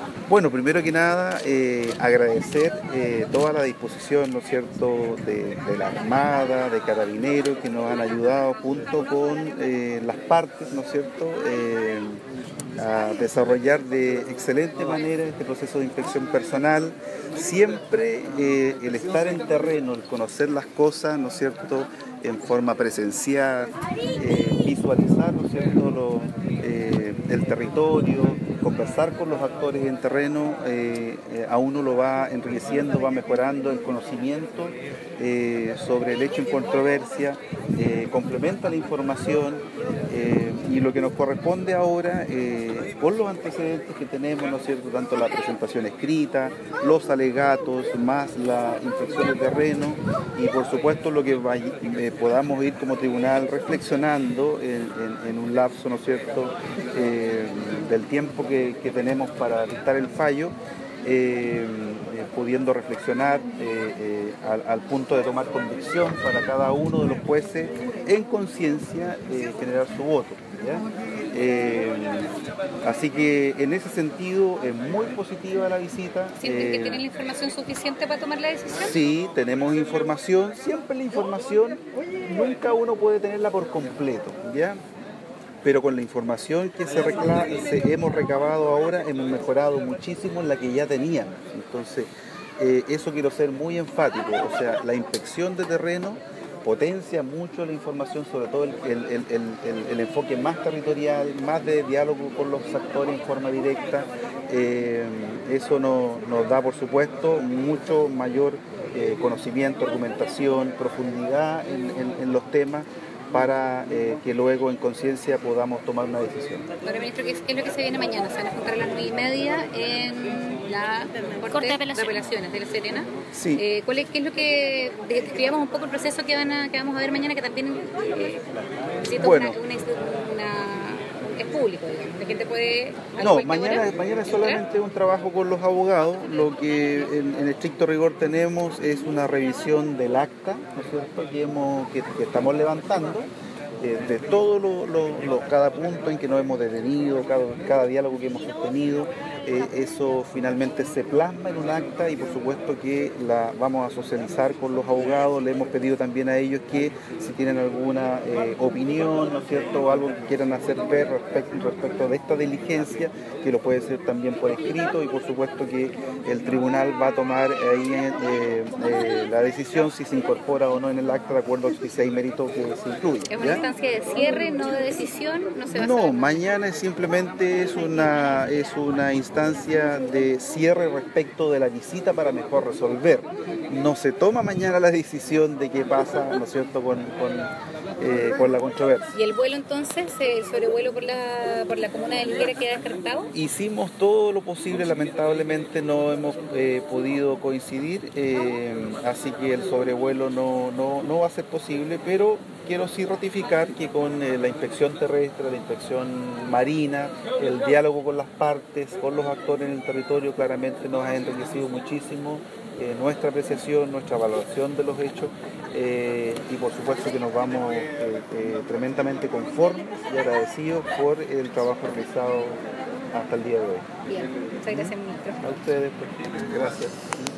Bueno, primero que nada, agradecer toda la disposición, ¿no es cierto?, de la Armada, de Carabineros, que nos han ayudado junto con las partes, ¿no es cierto?, a desarrollar de excelente manera este proceso de inspección personal. Siempre el estar en terreno, el conocer las cosas, ¿no es cierto?, en forma presencial, visualizar, ¿no es cierto?, el territorio, conversar con los actores en terreno, a uno lo va enriqueciendo, va mejorando el conocimiento sobre el hecho en controversia, complementa la información y lo que nos corresponde ahora, con los antecedentes que tenemos, ¿no es cierto?, tanto la presentación escrita, los alegatos, más la inspección de terreno y por supuesto lo que podamos ir como tribunal reflexionando en un lapso, ¿no es cierto?, del tiempo que tenemos para dictar el fallo, pudiendo reflexionar al punto de tomar convicción para cada uno de los jueces en conciencia generar su voto, ¿ya? Así que en ese sentido es muy positiva la visita. ¿Sienten que tienen la información suficiente para tomar la decisión? Sí, tenemos información, siempre la información, nunca uno puede tenerla por completo, ¿ya? Pero con la información que hemos recabado ahora, hemos mejorado muchísimo en la que ya teníamos. Entonces, eso quiero ser muy enfático, o sea, la inspección de terreno potencia mucho la información, sobre todo el enfoque más territorial, más de diálogo con los actores en forma directa. Eso nos da, por supuesto, mucho mayor conocimiento, argumentación, profundidad en los temas, para que luego en conciencia podamos tomar una decisión. Ahora, ministro, ¿qué es lo que se viene mañana? Se van a juntar a las 9:30 en la Corte de Apelaciones de La Serena. Sí. ¿Qué es lo que describamos un poco el proceso que vamos a ver mañana, que también bueno, es público, digamos, la gente puede... No, mañana es solamente un trabajo con los abogados. Lo que en estricto rigor tenemos es una revisión del acta, ¿no es cierto?, que estamos levantando, de todo cada punto en que nos hemos detenido, cada diálogo que hemos sostenido. Eso finalmente se plasma en un acta y por supuesto que la vamos a socializar con los abogados. Le hemos pedido también a ellos que si tienen alguna opinión, ¿no es cierto?, o algo que quieran hacer ver respecto de esta diligencia, que lo puede ser también por escrito, y por supuesto que el tribunal va a tomar ahí la decisión si se incorpora o no en el acta de acuerdo a los 16 méritos que se incluyen. ¿Es una instancia de cierre, no de decisión? No, mañana simplemente es una instancia de cierre respecto de la visita para mejor resolver. No se toma mañana la decisión de qué pasa, ¿no es cierto?, con la controversia. ¿Y el vuelo entonces, el sobrevuelo por la comuna de Liguera, queda descartado? Hicimos todo lo posible, lamentablemente no hemos podido coincidir, así que el sobrevuelo no va a ser posible, pero quiero sí ratificar que con la inspección terrestre, la inspección marina, el diálogo con las partes, con los actores en el territorio, claramente nos ha enriquecido muchísimo nuestra apreciación, nuestra valoración de los hechos, y por supuesto que nos vamos tremendamente conformes y agradecidos por el trabajo realizado hasta el día de hoy. Bien, muchas gracias, ministro. A ustedes, pues, gracias.